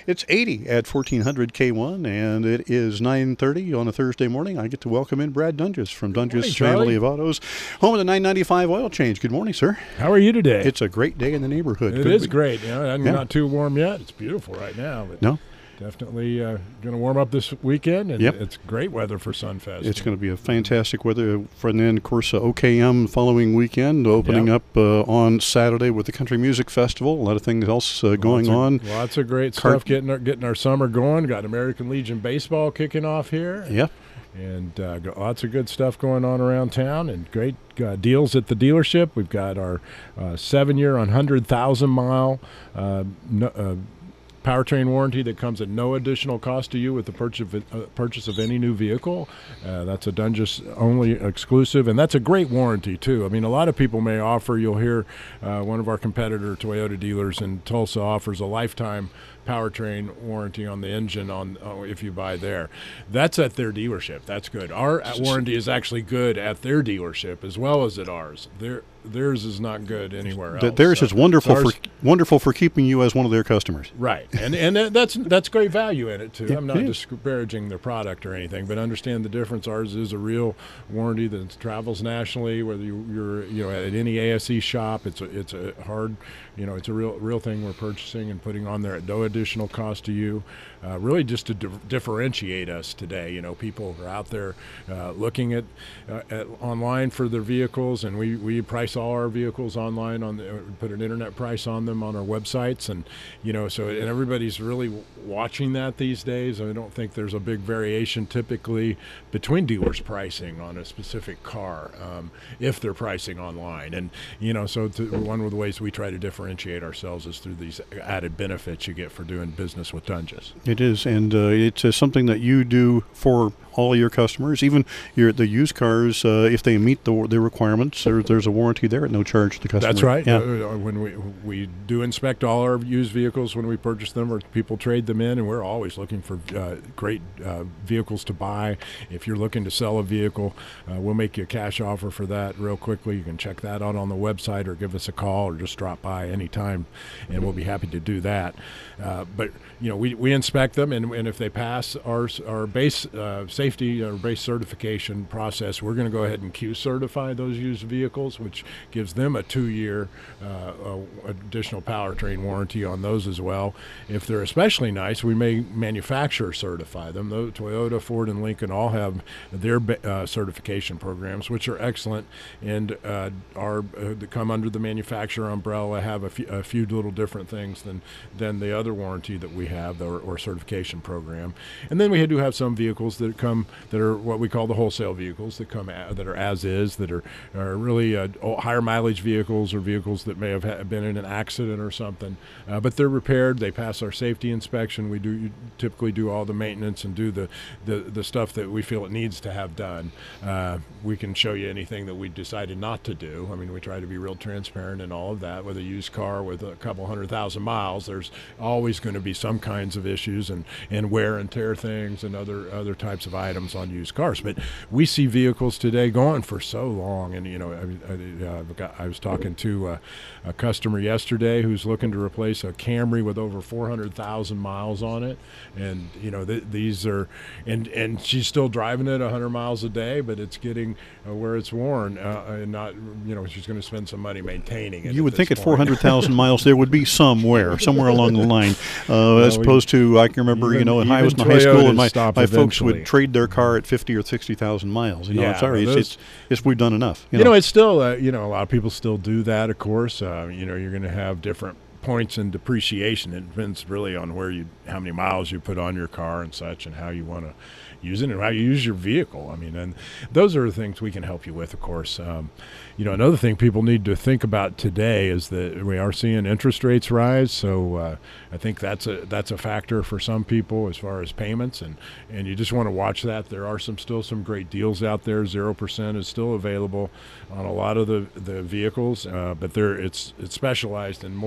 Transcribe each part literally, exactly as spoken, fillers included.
It's eighty at fourteen hundred K one, and it is nine thirty on a Thursday morning. I get to welcome in Brad Dunges from Dunges Family of Autos, home of the nine ninety-five oil change. Good morning, sir. How are you today? It's a great day in the neighborhood. It Could is we? great. You know, and Yeah. not too warm yet. It's beautiful right now. But No? definitely uh, going to warm up this weekend, and Yep. it's great weather for Sunfest. It's going to be a fantastic weather. And then, of course, uh, O K M following weekend, opening Yep. up uh, on Saturday with the Country Music Festival. A lot of things else uh, going lots of, on. Lots of great Car- stuff getting our, getting our summer going. Got American Legion Baseball kicking off here. Yeah. And uh, got lots of good stuff going on around town, and great uh, deals at the dealership. We've got our uh, seven-year, one hundred thousand mile uh, no, uh, powertrain warranty that comes at no additional cost to you with the purchase of, uh, purchase of any new vehicle. Uh, that's a Dunges only exclusive, and that's a great warranty too. I mean, a lot of people may offer, you'll hear uh, one of our competitor Toyota dealers in Tulsa offers a lifetime powertrain warranty on the engine on uh, if you buy there. That's at their dealership. That's good. Our warranty is actually good at their dealership as well as at ours. Their theirs is not good anywhere else. Th- Theirs So is wonderful ours- for wonderful for keeping you as one of their customers. Right, and and that- that's that's great value in it too. Yeah, I'm not it is. disparaging their product or anything, but understand the difference. Ours is a real warranty that travels nationally. Whether you, you're you know at any A S E shop, it's a it's a hard, you know, it's a real real thing we're purchasing and putting on there at no additional cost to you. Uh, really, just to di- differentiate us today. You know, people are out there uh, looking at, uh, at online for their vehicles, and we we price all our vehicles online on the, uh, put an internet price on them on our websites, and you know, so and everybody's really watching that these days. I don't think there's a big variation typically between dealers pricing on a specific car um, if they're pricing online, and you know, so to, one of the ways we try to differentiate ourselves is through these added benefits you get for doing business with Dunges. It is, and uh, it's uh, something that you do for all your customers, even your the used cars. Uh, if they meet the the requirements, there, there's a warranty there at no charge to the customer. That's right. Yeah. Uh, when we we do inspect all our used vehicles when we purchase them, or people trade them in, and we're always looking for uh, great uh, vehicles to buy. If you're looking to sell a vehicle, uh, we'll make you a cash offer for that real quickly. You can check that out on the website, or give us a call, or just drop by anytime, and we'll be happy to do that. Uh, but you know, we, we inspect them, and, and if they pass our our base uh, safety or base certification process, we're going to go ahead and Q certify those used vehicles, which gives them a two-year uh, uh, additional powertrain warranty on those as well. If they're especially nice, we may manufacturer certify them. Though Toyota, Ford, and Lincoln all have their uh, certification programs, which are excellent, and uh, are uh, that come under the manufacturer umbrella, have a few, a few little different things than than the other warranty that we have, or, or certification program. And then we do have some vehicles that come that are what we call the wholesale vehicles that come a, that are as is, that are, are really uh, higher mileage vehicles, or vehicles that may have ha- been in an accident or something, uh, but they're repaired. They pass our safety inspection. We do typically do all the maintenance and do the, the, the stuff that we feel it needs to have done. Uh, we can show you anything that we decided not to do. I mean, we try to be real transparent in all of that. With a used car with a couple hundred thousand miles, there's always going to be some kinds of issues and, and wear and tear things and other other types of items on used cars. But we see vehicles today going for so long, and you know, I, I, uh, got, I was talking to uh, a customer yesterday who's looking to replace a Camry with over four hundred thousand miles on it, and you know, th- these are, and and she's still driving it one hundred miles a day, but it's getting uh, where it's worn, uh, and not, you know, she's going to spend some money maintaining it. You would at think this at point. four hundred thousand miles there would be somewhere, somewhere along the line, uh, as we- opposed to, I can remember, you even- know, in high, I was in even high school, and Toyotas my, stop my folks eventually. would trade their car at fifty or sixty thousand miles. You know, Yeah, I'm sorry, those- it's, it's, it's we've done enough. You, You know, know, it's still, uh, you know, a lot of people still do that, of course. Uh, you know, you're going to have different points in depreciation. It depends really on where you, how many miles you put on your car and such, and how you want to use it and how you use your vehicle. I mean, and those are the things we can help you with, of course. Um, you know, another thing people need to think about today is that we are seeing interest rates rise. So uh, I think that's a that's a factor for some people as far as payments, and, and you just want to watch that. There are some still some great deals out there. Zero percent is still available on a lot of the the vehicles, uh, but there it's it's specialized in more of a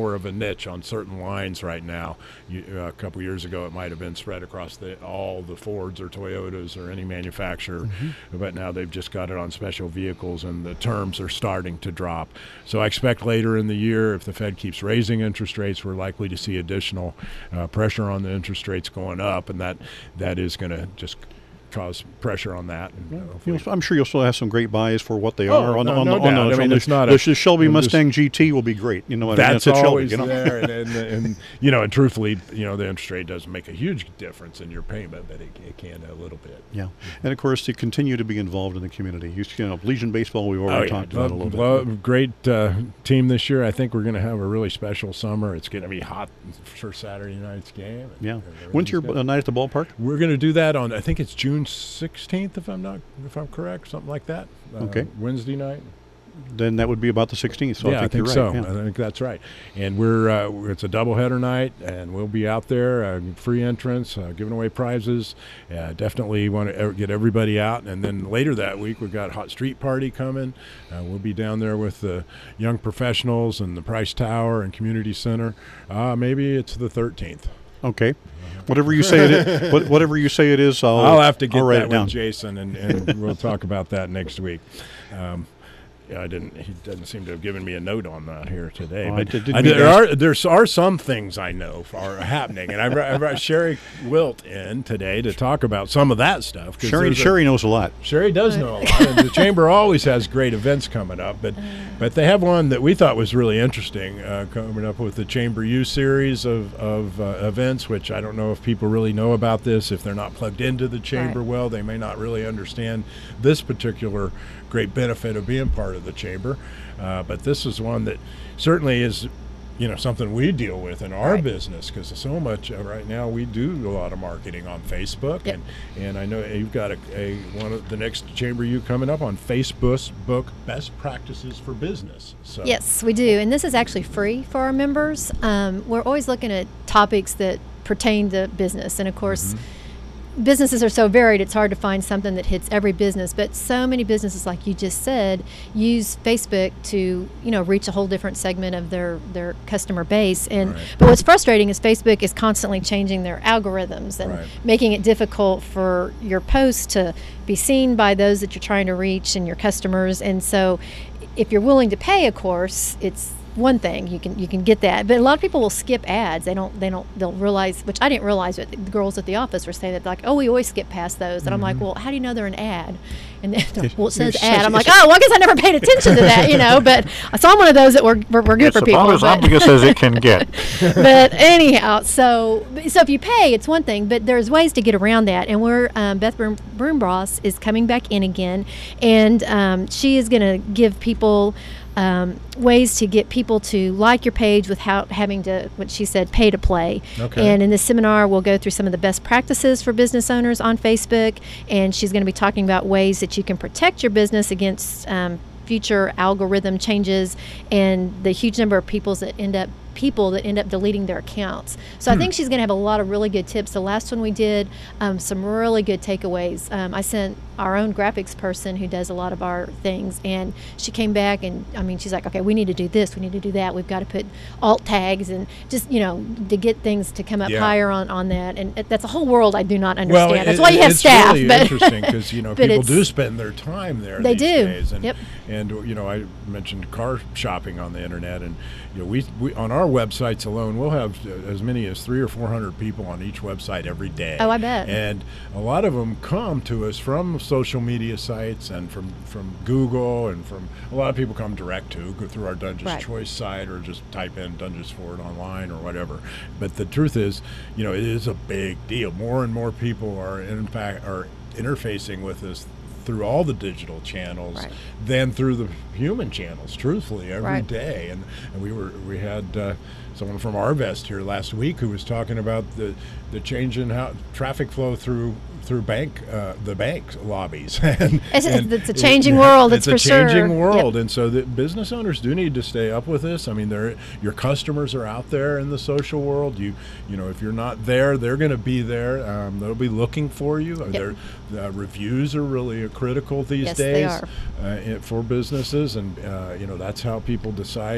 niche on certain lines right now. You, uh, a couple years ago, it might have been spread across the, all the Fords or Toyotas or any manufacturer, mm-hmm. but now they've just got it on special vehicles, and the terms are starting to drop. So I expect later in the year, if the Fed keeps raising interest rates, we're likely to see additional uh, pressure on the interest rates going up, and that that is going to just cause pressure on that. And, uh, you'll, I'm sure you'll still have some great buys for what they oh, are. On, no, on, no on, doubt. on the, I mean, the, it's not the, a, the Shelby I'm Mustang just, G T will be great. You know what? That's It's always Shelby, you know? there, and, and, and you know, and truthfully, you know, the interest rate doesn't make a huge difference in your payment, but it, it can a little bit. Yeah, and of course, to continue to be involved in the community. You, you know, Legion Baseball, we've already oh, yeah. talked about love, a little love, bit. Great uh, team this year. I think we're going to have a really special summer. It's going to be hot for Saturday night's game. Yeah. When's your uh, night at the ballpark? We're going to do that on, I think it's June sixteenth, if I'm not, if I'm correct, something like that. Uh, okay. Wednesday night. Then that would be about the sixteenth. So yeah, I think, I think you're so. right. Yeah. I think that's right. And we're uh, it's a doubleheader night, and we'll be out there, uh, free entrance, uh, giving away prizes. Uh, definitely want to get everybody out. And then later that week, we've got Hot Street Party coming. Uh, we'll be down there with the young professionals and the Price Tower and Community Center. Uh, maybe it's the thirteenth. Okay. Whatever you say it is, whatever you say it is, I'll, I'll have to get I'll write that it down. with Jason, and, and we'll talk about that next week. Um, Yeah, I didn't. He doesn't seem to have given me a note on that here today. Oh, but I did, I, there are there are some things I know are happening, and I brought, I brought Sherry Wilt in today to talk about some of that stuff. Sherry, Sherry knows a lot. Sherry does know a lot. And the chamber always has great events coming up, but but they have one that we thought was really interesting uh, coming up with the Chamber U series of of uh, events, which I don't know if people really know about this. If they're not plugged into the chamber Right. well, they may not really understand this particular great benefit of being part of the chamber. Uh, but this is one that certainly is, you know, something we deal with in our Right. business, because so much uh, right now we do a lot of marketing on Facebook, Yep. and and I know you've got a, a one of the next Chamber U coming up on Facebook book best practices for business. So Yes, we do. And this is actually free for our members. Um, we're always looking at topics that pertain to business. And of course, Mm-hmm. businesses are so varied, it's hard to find something that hits every business. But so many businesses, like you just said, use Facebook to, you know, reach a whole different segment of their, their customer base. And Right. but what's frustrating is Facebook is constantly changing their algorithms and Right. making it difficult for your posts to be seen by those that you're trying to reach and your customers. And so if you're willing to pay, of course, it's one thing, you can you can get that, but a lot of people will skip ads. They don't they don't they'll realize, which I didn't realize, but the girls at the office were saying that, like, oh, we always skip past those. And I'm like, well, how do you know they're an ad? And then, well, it says It's ad. such- I'm like, it's- oh, well, I guess I never paid attention to that, you know. But I saw one of those that were were, were good It's for people. about as but- obvious as it can get. but anyhow, so so if you pay, it's one thing, but there's ways to get around that. And we're um, Beth Broom, Broombross is coming back in again, and um, she is going to give people um, ways to get people to like your page without having to, what she said, pay to play. Okay. And in this seminar, we'll go through some of the best practices for business owners on Facebook, and she's going to be talking about ways that you can protect your business against um, future algorithm changes and the huge number of people that end up people that end up deleting their accounts. So I think she's going to have a lot of really good tips. The last one we did, um, some really good takeaways. Um, I sent our own graphics person who does a lot of our things, and she came back and, I mean, she's like, okay, we need to do this, we need to do that. We've got to put alt tags and just, you know, to get things to come up Yeah. higher on, on that. And it, that's a whole world I do not understand. Well, that's it- why you have it's staff. really but interesting because, you know, but people it's- do spend their time there. They these do. Days. And, Yep. And you know, I mentioned car shopping on the internet, and you know, we, we on our websites alone, we'll have uh, as many as three or four hundred people on each website every day. Oh, I bet. And a lot of them come to us from social media sites and from from Google, and from a lot of people come direct to go through our Dungeons Right. Choice site, or just type in Dungeons Ford online or whatever. But the truth is, you know, it is a big deal. More and more people are in fact are interfacing with us through all the digital channels Right. than through the human channels, truthfully, every day. Right. And, and we were we had uh, someone from Arvest here last week who was talking about the the change in how traffic flow through through bank uh, the bank lobbies. and, It's- and it's a changing it- world, It's it's a for sure. changing world, Yep. and so the business owners do need to stay up with this. I mean, they're, your customers are out there in the social world. You you know, if you're not there, they're going to be there. Um, they'll be looking for you. Uh, Their the reviews are really critical these Yes, days they are. Uh, it- for businesses, and uh, you know, that's how people decide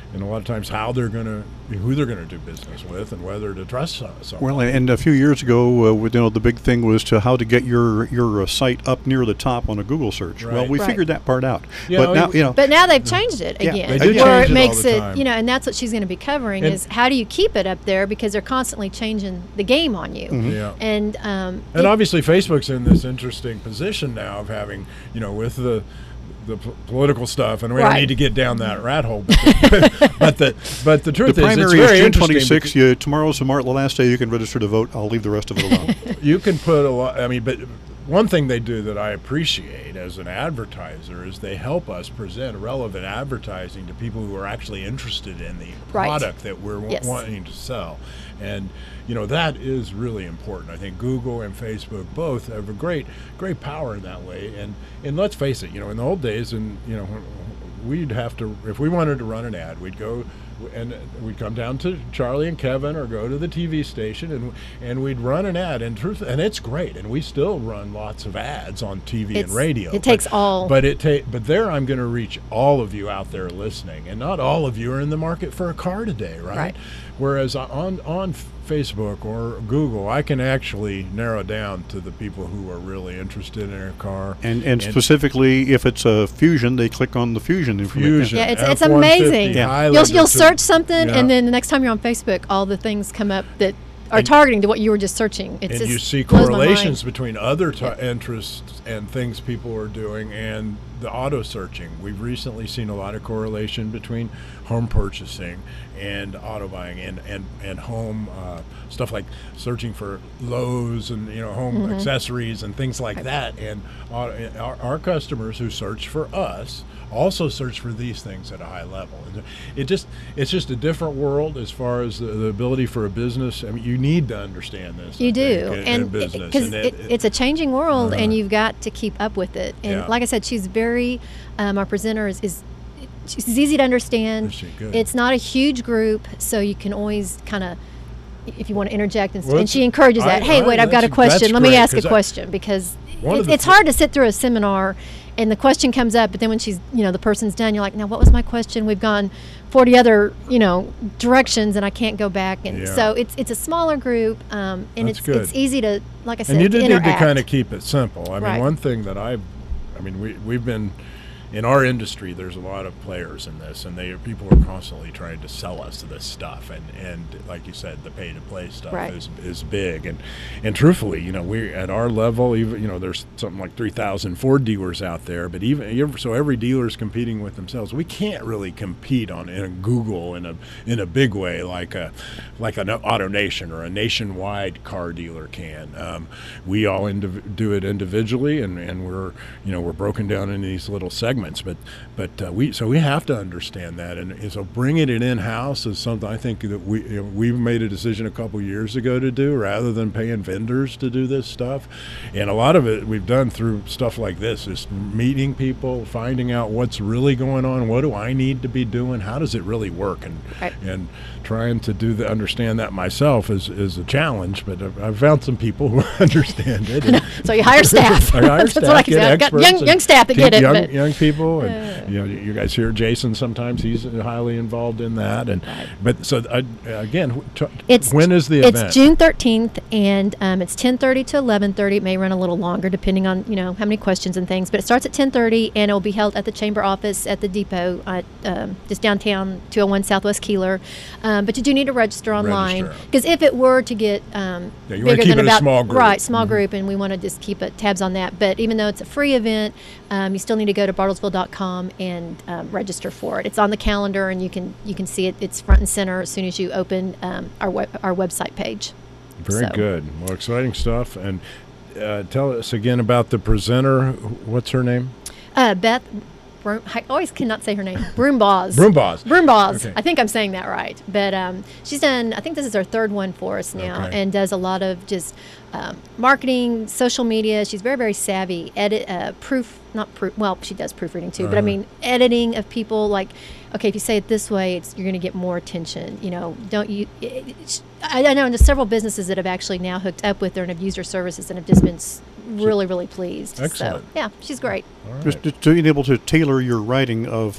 and a lot of times how they're going to, who they're going to do business with, and whether to trust someone. Well, and a few years ago, uh, you know, the big thing was to how to get your your uh, site up near the top on a Google search. Right. Well, we Right. figured that part out, You but know, now it- you know. But now they've changed it Yeah, again, they do where change it it all makes the it, time. you know, and that's what she's going to be covering And- is how do you keep it up there because they're constantly changing the game on you. Yeah. And um, And it- obviously, Facebook's in this interesting position now of having, you know, with the the p- political stuff, and we Right. don't need to get down that rat hole. But the, but the but the The truth is, it's primary very is June interesting twenty-sixth. because You, tomorrow's the, mar- the last day you can register to vote. I'll leave the rest of it alone. You can put a lot. I mean, but one thing they do that I appreciate as an advertiser is they help us present relevant advertising to people who are actually interested in the Right. product that we're w- Yes. wanting to sell. And you know that is really important. I think Google and Facebook both have a great, great power in that way. And and let's face it, you know, in the old days, and you know, we'd have to, if we wanted to run an ad, we'd go and we'd come down to Charlie and Kevin or go to the T V station and and we'd run an ad. And truth, and it's great. And we still run lots of ads on T V It's- and radio. it takes but, all- But it ta- But there, I'm going to reach all of you out there listening, and not all of you are in the market for a car today, right? Right. Whereas on on Facebook or Google, I can actually narrow down to the people who are really interested in a car. And and specifically, if it's a Fusion, they click on the Fusion information. Fusion. yeah, it's it's F one fifty amazing. Yeah. Highlander You'll you'll to- search something, yeah. and then the next time you're on Facebook, all the things come up that are And- targeting to what you were just searching. It's and just you see blows my mind. correlations between other t- interests and things people are doing and the auto searching. We've recently seen a lot of correlation between home purchasing and auto buying and and and home uh, stuff like searching for Lowe's and you know home Mm-hmm. accessories and things like that. And our, our, our customers who search for us also search for these things at a high level. And it just it's just a different world as far as the, the ability for a business. I mean, you need to understand this. You I do, think, in- in and business. because And it, it- it- it's a changing world, and Uh-huh. you've got to keep up with it. And Yeah. like I said, she's very, um, our presenter is, is she's easy to understand. Is she good? It's not a huge group, so you can always kind of, if you want to interject, and, Well, and she encourages I- that. Hey, I- wait, I've got a that's- question. that's Let me great, ask a 'cause I- question because One of it, the it's thi- hard to sit through a seminar and the question comes up, but then when she's, you know, the person's done, you're like, now what was my question? We've gone forty other, you know, directions, and I can't go back. And Yeah. so it's it's a smaller group, um, and That's it's good. it's easy to, like I said, and you do need to interact. kind of keep it simple. I mean, Right. one thing that I've, I mean, we we've been in our industry. There's a lot of players in this, and they people are constantly trying to sell us this stuff. And, and like you said, the pay to play stuff Right. is is big. And and truthfully, you know, we at our level, even you know, there's something like three thousand Ford dealers out there. But even so, every dealer is competing with themselves. We can't really compete on in a Google in a in a big way like a like an AutoNation or a nationwide car dealer can. Um, we all indiv- do it individually, and, and we're you know we're broken down into these little segments. But but uh, we so we have to understand that, and, and so bringing it in house is something I think that we you know, we've made a decision a couple years ago to do rather than paying vendors to do this stuff. And a lot of it we've done through stuff like this, is meeting people, finding out what's really going on, what do I need to be doing, how does it really work, and Right. and trying to do the understand that myself is is a challenge. But I've, I've found some people who understand it. And So you hire staff. I hire That's staff, what I can get say. I've got experts, young and young staff that teach get it. Young, but young people, and you know, you guys hear Jason. Sometimes he's highly involved in that, and Right. but so uh, again, wh- t- It's when is the it's event? June thirteenth, and um, it's ten thirty to eleven thirty. It may run a little longer depending on you know how many questions and things. But it starts at ten thirty, and it will be held at the chamber office at the depot, at, um, just downtown, two oh one Southwest Keeler. Um, but you do need to register online Register. because if it were to get um, Yeah, you wanna bigger keep than it a about small group. right small Mhm. group, and we want to just keep it tabs on that. But even though it's a free event, um, you still need to go to bartlesville dot com and um, register for it. It's on the calendar, and you can you can see it. It's front and center as soon as you open um, our web, our website page. Very So- good. Well, exciting stuff. And uh, tell us again about the presenter. What's her name? Uh, Beth, Broom, I always cannot say her name. Broombaugh. Broombaugh. Broombaugh. Okay. I think I'm saying that right. But um, she's done, I think this is her third one for us now, Okay. and does a lot of just um, marketing, social media. She's very, very savvy. Edit, uh, proof, not proof, well, she does proofreading too, but I Uh-huh. mean, editing of people like, okay, if you say it this way, it's, you're going to get more attention. You know, don't you? It, it's, I, I know there's several businesses that have actually now hooked up with her and have used her services and have just been s- really, really pleased. Excellent. So, yeah, she's great. All right. Just, just being able to tailor your writing of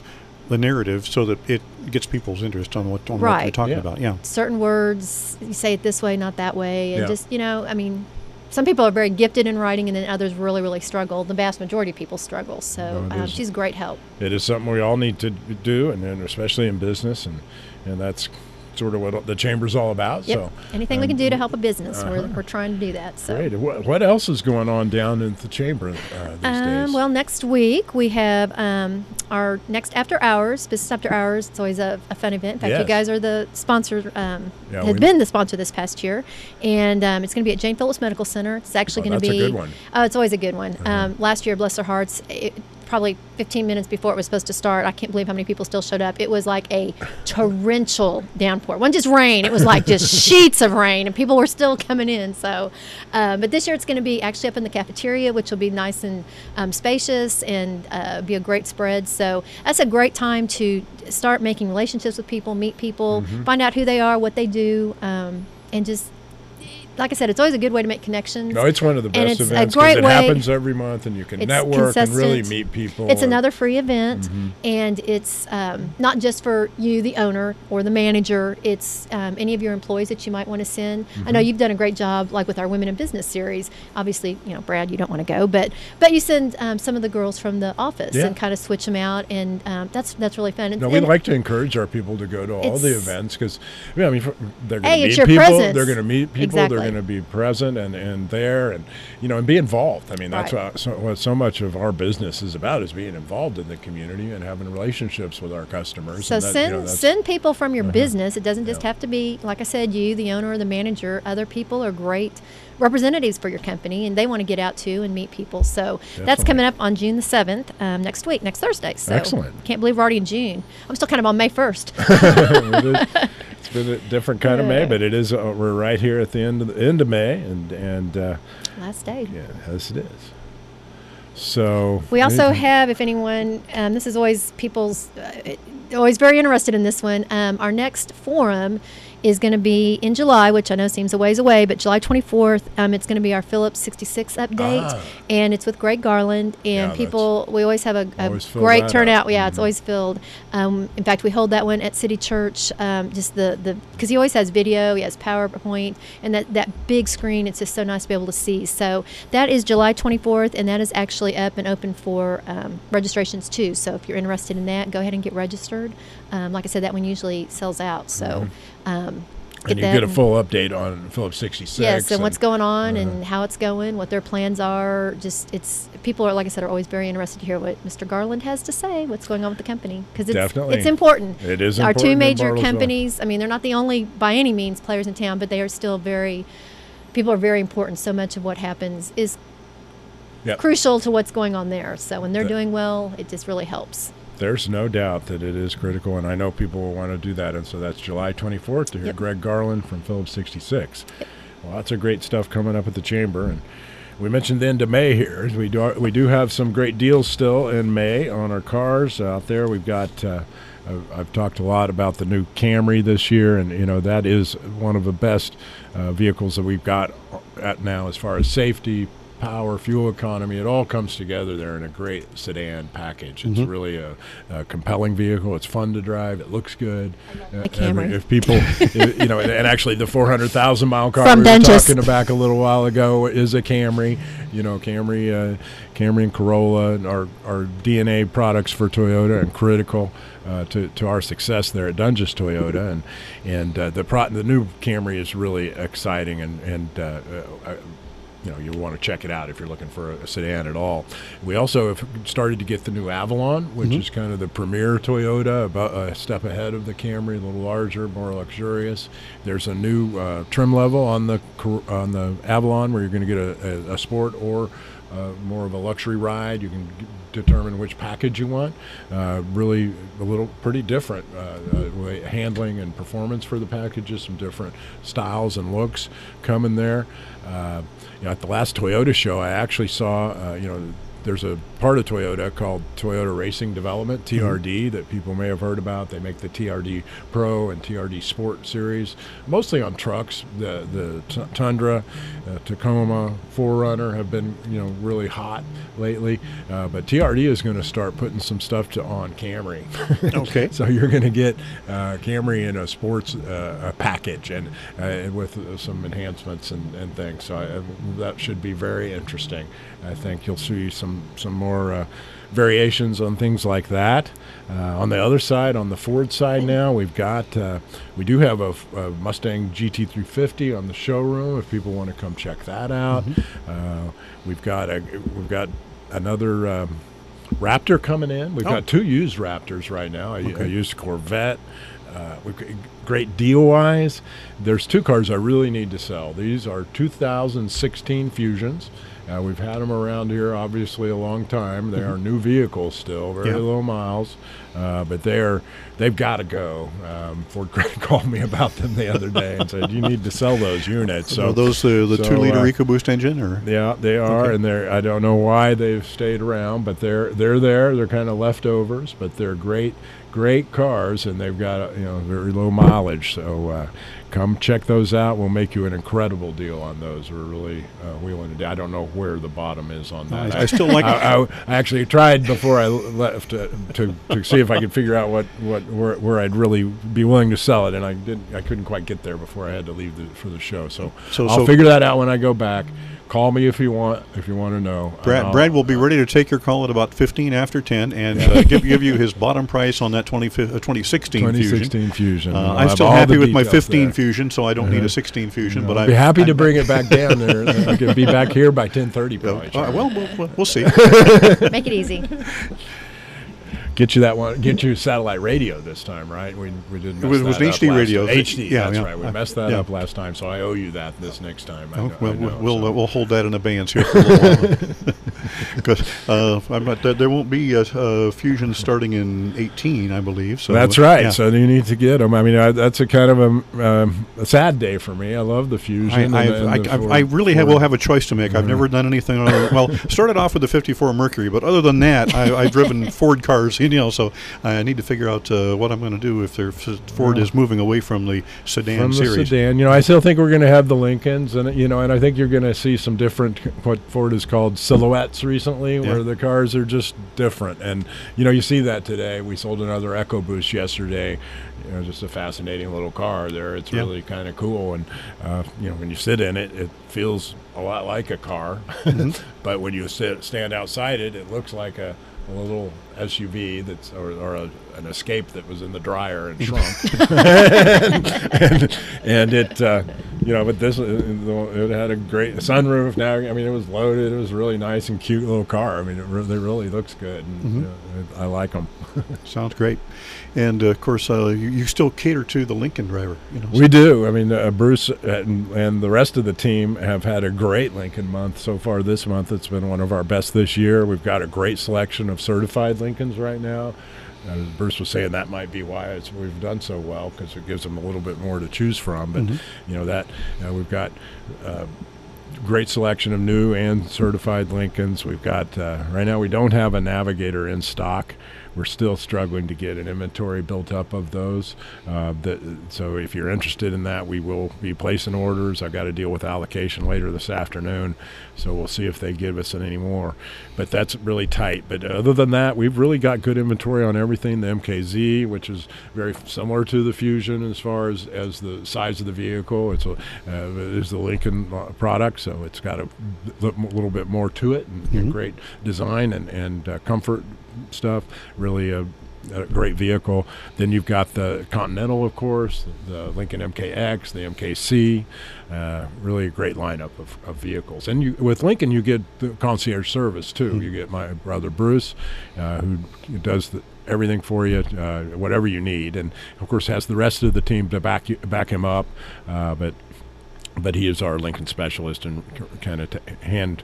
the narrative so that it gets people's interest on what on what Right. you're talking Yeah. about. Yeah. Certain words, you say it this way, not that way, and Yeah. just, you know, I mean, some people are very gifted in writing, and then others really, really struggle. The vast majority of people struggle. So No, it um, is. she's a great help. It is something we all need to do, and then especially in business, and and that's sort of what the chamber's all about. Yep. So Anything we um, can do to help a business, we're, uh-huh. we're trying to do that. So. great. What, what else is going on down at the chamber uh, these Um, days? well, next week we have um, our next after hours, business after hours. It's always a, a fun event. In fact, Yes. you guys are the sponsor, um, Yeah, had we- been the sponsor this past year, and um, it's going to be at Jane Phillips Medical Center. It's actually Oh, going to that's a be. good one. Oh, it's always a good one. Uh-huh. Um, last year, bless their hearts. It, Probably fifteen minutes before it was supposed to start, I can't believe how many people still showed up. It was like a torrential downpour. It wasn't just rain; it was like just sheets of rain, and people were still coming in. So, uh, but this year it's going to be actually up in the cafeteria, which will be nice and um, spacious, and uh, be a great spread. So that's a great time to start making relationships with people, meet people, Mm-hmm. find out who they are, what they do, um, and just. Like I said, it's always a good way to make connections. No, it's one of the And best it's a events because great it way- happens every month, and you can It's network and really consistent. meet people. It's and- another free event, Mm-hmm. and it's um, not just for you, the owner or the manager. It's um, any of your employees that you might want to send. I Mm-hmm. know you've done a great job, like with our Women in Business series. Obviously, you know, Brad, you don't want to go, but but you send um, some of the girls from the office Yeah. and kind of switch them out, and um, that's that's really fun. And, No, we and like to encourage our people to go to all the It's- events because, yeah, I mean, for- they're going Hey, to it's meet your people. presence. They're going to meet people. Exactly. They're going to be present and, and there, and you know, and be involved. I mean, that's Right. what so, what so much of our business is about is being involved in the community and having relationships with our customers. So and that, send you know, that's- send people from your Uh-huh. business. It doesn't just Yeah. have to be, like I said, you, the owner or the manager. Other people are great representatives for your company, and they want to get out too and meet people. So that's Definitely. coming up on June the seventh, um, next week, next Thursday. So Excellent. Can't believe we're already in June. I'm still kind of on May first. It's been a different kind of May, Yeah. but it is. Uh, we're right here at the end of the end of May, and and uh, Last day. yeah, yes, it is. So We also anything- have, if anyone, um, this is always people's, uh, always very interested in this one. Um, our next forum is going to be in July, which I know seems a ways away, but July twenty-fourth, um, it's going to be our Phillips sixty-six update, Ah. and it's with Greg Garland. And Yeah, people, we always have a, a always fill great that turnout. up. Yeah, it's Mhm. always filled. Um, in fact, we hold that one at City Church. Um, just the the because he always has video, he has PowerPoint, and that that big screen. It's just so nice to be able to see. So that is July twenty-fourth, and that is actually up and open for um, registrations too. So if you're interested in that, go ahead and get registered. Um, like I said, that one usually sells out. So. Um, and you that get a and- full update on Phillips sixty-six. Yes, and what's going on uh-huh. and how it's going, what their plans are. Just it's people are, like I said, are always very interested to hear what Mister Garland has to say, what's going on with the company, because it's Definitely. it's important. It is Our important two in major Bartlesville. companies. I mean, they're not the only by any means players in town, but they are still very. People are very important. So much of what happens is Yep. crucial to what's going on there. So when they're The- doing well, it just really helps. There's no doubt that it is critical, and I know people will want to do that. And so that's July twenty-fourth to hear Yep. Greg Garland from Phillips sixty-six. Lots of great stuff coming up at the chamber, and we mentioned the end of May here. We do we do have some great deals still in May on our cars out there. We've got. Uh, I've, I've talked a lot about the new Camry this year, and you know that is one of the best uh, vehicles that we've got at now as far as safety, power, fuel economy. It all comes together there in a great sedan package. It's Mhm. really a, a compelling vehicle. It's fun to drive. It looks good. Uh, the Camry. every- If people, if- you know, and, and actually the four hundred thousand mile car From we were Dungeness. talking about a little while ago is a Camry. You know, Camry, uh, Camry and Corolla are, are D N A products for Toyota and critical uh, to, to our success there at Dungeness Toyota. And and uh, the pro- the new Camry is really exciting, and and uh, uh, you know, you want to check it out if you're looking for a sedan at all. We also have started to get the new Avalon, which Mhm. is kind of the premier Toyota, about a step ahead of the Camry, a little larger, more luxurious. There's a new uh, trim level on the Cor- on the Avalon where you're going to get a, a, a sport or uh, more of a luxury ride. You can g- determine which package you want. Uh, really a little pretty different uh, uh, way, handling and performance for the packages, some different styles and looks coming there. Uh, you know, at the last Toyota show, I actually saw, uh, you know, there's a part of Toyota called Toyota Racing Development, T R D, mm-hmm. that people may have heard about. They make the T R D Pro and T R D Sport series, mostly on trucks. The the t- Tundra, uh, Tacoma, four runner have been you know really hot lately. Uh, but T R D is going to start putting some stuff to on Camry. Okay. So you're going to get uh, Camry in a sports uh, a package and uh, with uh, some enhancements and, and things. So I, that should be very interesting. I think you'll see some some more uh, variations on things like that. Uh, on the other side, on the Ford side now, we've got uh, we do have a, a Mustang G T three fifty on the showroom. If people want to come check that out, mm-hmm. uh, we've got a we've got another um, Raptor coming in. We've oh. got two used Raptors right now. A, okay. a used Corvette. Uh, we've got great deal-wise. There's two cars I really need to sell. These are two thousand sixteen Fusions. Uh, we've had them around here, obviously, a long time. They mm-hmm. are new vehicles still, very yeah. low miles, uh, but they're they've got to go. Um, Ford Credit called me about them the other day and said you need to sell those units. So are those uh, the so, two-liter uh, EcoBoost engine, or yeah, they are, okay. and they're I don't know why they've stayed around, but they're they're there. They're kind of leftovers, but they're great. Great cars, and they've got you know very low mileage. So uh, come check those out. We'll make you an incredible deal on those. We're really uh, wheeling it. I don't know where the bottom is on that. I, I still like. I, I, I actually tried before I left to, to, to see if I could figure out what, what where, where I'd really be willing to sell it, and I didn't. I couldn't quite get there before I had to leave the, for the show. So, so I'll so figure that out when I go back. Call me if you want if you want to know. Brad, Brad will be ready to take your call at about fifteen after ten and uh, give give you his bottom price on that twenty, uh, twenty sixteen twenty Fusion. sixteen Fusion. Uh, I'm still happy with my fifteen there. Fusion, so I don't uh-huh. need a sixteen Fusion. No, but I'd I be happy I, to bring it back down there. I could be back here by ten thirty probably. Uh, well, we'll, we'll see. Make it easy. Get you that one. Get you satellite radio this time, right? We we didn't. Mess it was, that was an up H D radio. Time. H D. Yeah, that's yeah. right. We messed that yeah. up last time, so I owe you that this next time. I oh, know, well, I know, we'll so. uh, we'll hold that in abeyance here for a little while. Because uh, I'm not. Uh, there won't be a, a Fusion starting in eighteen, I believe. So that's right. Yeah. So you need to get them. I mean, I, that's a kind of a, um, a sad day for me. I love the Fusion. I, and, and I, the I, Ford, I really have, will have a choice to make. I've mm-hmm. never done anything. Other, well, started off with the fifty-four Mercury, but other than that, I, I've driven Ford cars. You know, so I need to figure out uh, what I'm going to do if there, Ford well, is moving away from the sedan from series. The sedan, you know, I still think we're going to have the Lincolns, and you know, and I think you're going to see some different what Ford has called silhouettes recently, yeah. where the cars are just different. And you know, you see that today. We sold another EcoBoost yesterday. You know, just a fascinating little car there. It's yeah. really kind of cool, and uh, you know, when you sit in it, it feels a lot like a car. Mm-hmm. But when you sit stand outside it, it looks like a, a little S U V that's or, or a, an Escape that was in the dryer and shrunk. and, and, and it, uh, you know, but this it had a great sunroof. Now, I mean, it was loaded. It was a really nice and cute little car. I mean, it really, really looks good, and mm-hmm. uh, I like them. Sounds great. And uh, of course, uh, you, you still cater to the Lincoln driver. You know, so. We do. I mean, uh, Bruce and, and the rest of the team have had a great Lincoln month so far. This month, it's been one of our best this year. We've got a great selection of certified Lincolns right now. Uh, Bruce was saying that might be why it's, we've done so well, because it gives them a little bit more to choose from. But mm-hmm. you know that uh, we've got. Uh, Great selection of new and certified Lincolns. We've got uh, right now we don't have a Navigator in stock. We're still struggling to get an inventory built up of those. Uh, that, so if you're interested in that, we will be placing orders. I've got to deal with allocation later this afternoon, so we'll see if they give us any more. But that's really tight. But other than that, we've really got good inventory on everything. The M K Z, which is very similar to the Fusion as far as, as the size of the vehicle. It's a, uh, is the Lincoln product, so it's got a little bit more to it, and, mm-hmm. and great design and, and uh, comfort stuff. Really a, a great vehicle. Then you've got the Continental, of course, the Lincoln M K X, the M K C. Uh, really a great lineup of, of vehicles. And you, with Lincoln, you get the concierge service too. Mm-hmm. You get my brother Bruce, uh, who does the everything for you, uh, whatever you need, and of course has the rest of the team to back you, back him up. Uh, but but he is our Lincoln specialist and kind of t- hand.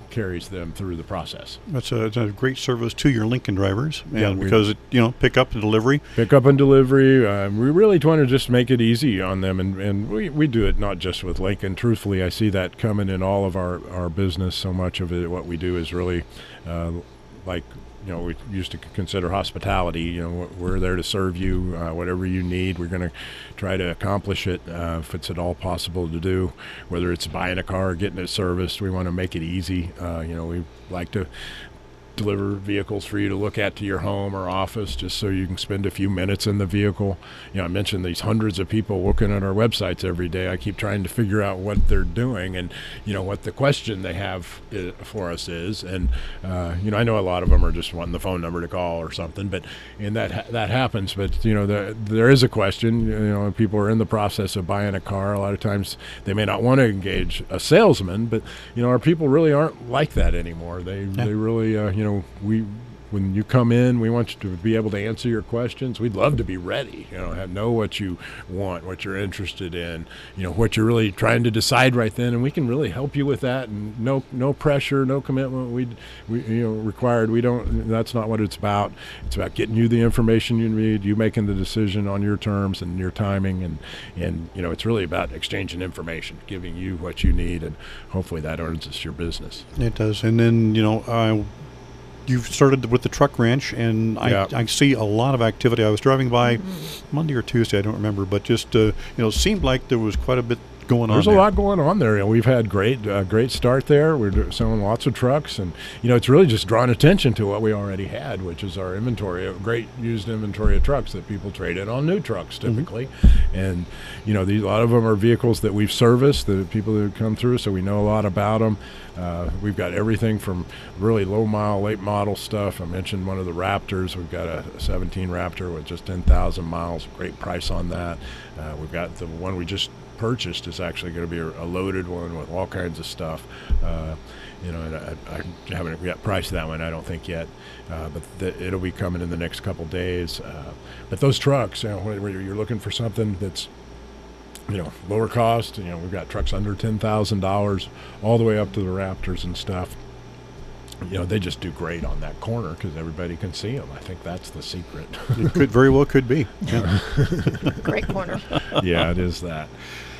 carries them through the process. That's a, it's a great service to your Lincoln drivers, and Yeah, we- because it, you know, pick up and delivery. Pickup and delivery. Uh, we really want to just make it easy on them, and, and we, we do it not just with Lincoln. Truthfully, I see that coming in all of our, our business. So much of it, what we do is really uh, like, you know, we used to c- consider hospitality. You know, we're there to serve you, uh, whatever you need. We're going to try to accomplish it uh, if it's at all possible to do, whether it's buying a car or getting it serviced. We want to make it easy. Uh, you know, we like to deliver vehicles for you to look at to your home or office, just so you can spend a few minutes in the vehicle. You know, I mentioned these hundreds of people looking at our websites every day. I keep trying to figure out what they're doing and, you know, what the question they have I- for us is. And, uh, you know, I know a lot of them are just wanting the phone number to call or something, but, and that, ha- that happens. But, you know, there, there is a question, you know, and people are in the process of buying a car. A lot of times they may not want to engage a salesman, but, you know, our people really aren't like that anymore. They, Yeah. they really, uh, you know, we when you come in, we want you to be able to answer your questions. We'd love to be ready, you know, have, know what you want, what you're interested in, you know, what you're really trying to decide right then, and we can really help you with that. And no, no pressure, no commitment. We, we, you know, required. We don't. That's not what it's about. It's about getting you the information you need, you making the decision on your terms and your timing, and and you know, it's really about exchanging information, giving you what you need, and hopefully that earns us your business. It does. And then, you know, uh, you've started with the truck ranch, and I, Yeah. I see a lot of activity. I was driving by Monday or Tuesday, I don't remember, but just, uh, you know, seemed like there was quite a bit going There's on a there. lot going on there. You know, we've had great, uh, great start there. We're do- selling lots of trucks, and you know, it's really just drawing attention to what we already had, which is our inventory, a great used inventory of trucks that people trade in on new trucks typically. And you know, these, a lot of them are vehicles that we've serviced, the people that have come through, so we know a lot about them. Uh, we've got everything from really low mile, late model stuff. I mentioned one of the Raptors. We've got a seventeen Raptor with just ten thousand miles. Great price on that. Uh, we've got the one we just purchased is actually going to be a, a loaded one with all kinds of stuff. Uh, you know, and I, I haven't got priced that one, I don't think yet, uh, but the, it'll be coming in the next couple days. Uh, but those trucks, you know, when, when you're looking for something that's, you know, lower cost, you know, we've got trucks under ten thousand dollars all the way up to the Raptors and stuff. You know, they just do great on that corner because everybody can see them. I think that's the secret. It could very well could be. Yeah. Great corner. Yeah, it is that.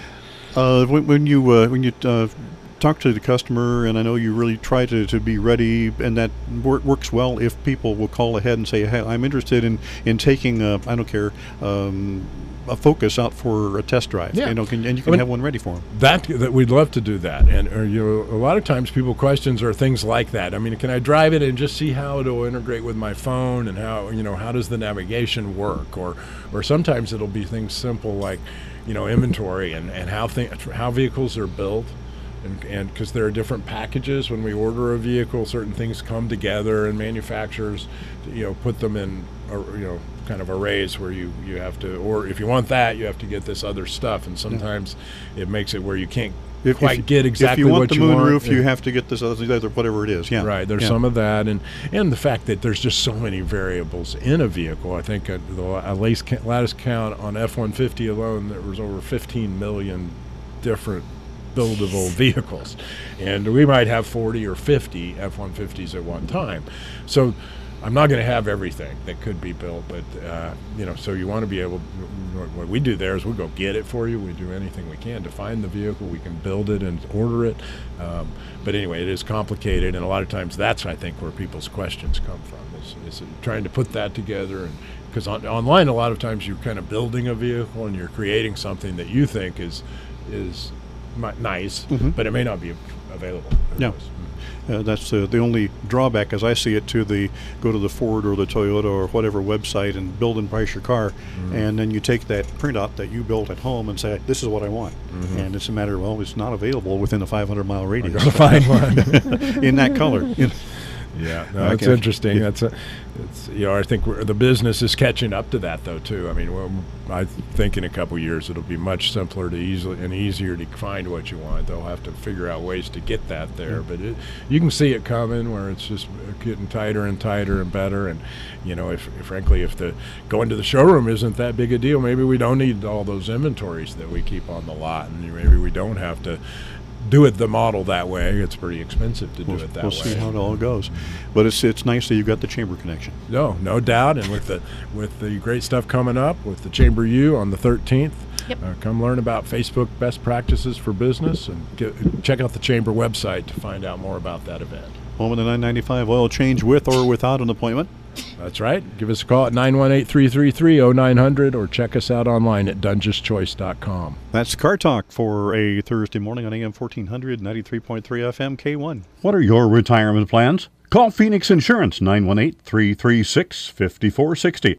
Uh, when, when you uh, when you uh, talk to the customer, and I know you really try to, to be ready, and that wor- works well if people will call ahead and say, hey, I'm interested in, in taking, a, I don't care, um, a Focus out for a test drive. Yeah. You know, can, and you can I mean, have one ready for them. That, that we'd love to do that, and or, you know, a lot of times people questions are things like that. I mean, can I drive it and just see how it'll integrate with my phone, and how, you know, how does the navigation work, or or sometimes it'll be things simple like, you know, inventory and and how thing, how vehicles are built. And and because there are different packages when we order a vehicle, certain things come together, and manufacturers, you know, put them in, uh, you know, kind of arrays where you, you have to, or if you want that, you have to get this other stuff, and sometimes it makes it where you can't If, quite if, get exactly if you want what the you want. moonroof, you Yeah. have to get this other, other whatever it is. Yeah, Right, there's yeah. some of that, and and the fact that there's just so many variables in a vehicle. I think uh, the la- latest ca- latest count on F one fifty alone, there was over fifteen million different buildable vehicles, and we might have forty or fifty F one fifties at one time. So I'm not going to have everything that could be built, but uh, you know, so you want to be able. What we do there is we go get it for you. We do anything we can to find the vehicle. We can build it and order it. Um, but anyway, it is complicated, and a lot of times that's, I think, where people's questions come from, is, is trying to put that together. And because on, online, a lot of times you're kind of building a vehicle and you're creating something that you think is is mi- nice, Mhm. but it may not be available. Yeah. Uh, that's uh, the only drawback, as I see it, to the go to the Ford or the Toyota or whatever website and build and price your car, Mm-hmm. and then you take that printout that you built at home and say, this is what I want. Mm-hmm. And it's a matter of, well, it's not available within a five hundred mile I radius gotta find one. in that color. You know. Yeah, no, I that's can- interesting. yeah. That's a, it's, you know, I think we're, the business is catching up to that though too. I mean, well, I think in a couple of years it'll be much simpler to easily and easier to find what you want. They'll have to figure out ways to get that there, but it, you can see it coming where it's just getting tighter and tighter and better. And you know, if, if frankly, if the going to the showroom isn't that big a deal, maybe we don't need all those inventories that we keep on the lot, and maybe we don't have to do it the model that way. It's pretty expensive to do We'll, it that we'll way. see how it all goes. But it's it's nice that you've got the chamber connection. No, no doubt. And with the with the great stuff coming up with the Chamber U on the thirteenth, Yep. uh, come learn about Facebook best practices for business and get, check out the Chamber website to find out more about that event. Home of the nine ninety-five oil change with or without an appointment. That's right. Give us a call at nine one eight, three three three, zero nine zero zero or check us out online at dunges choice dot com. That's Car Talk for a Thursday morning on A M fourteen hundred, ninety-three point three F M K one. What are your retirement plans? Call Phoenix Insurance, nine one eight, three three six, five four six zero.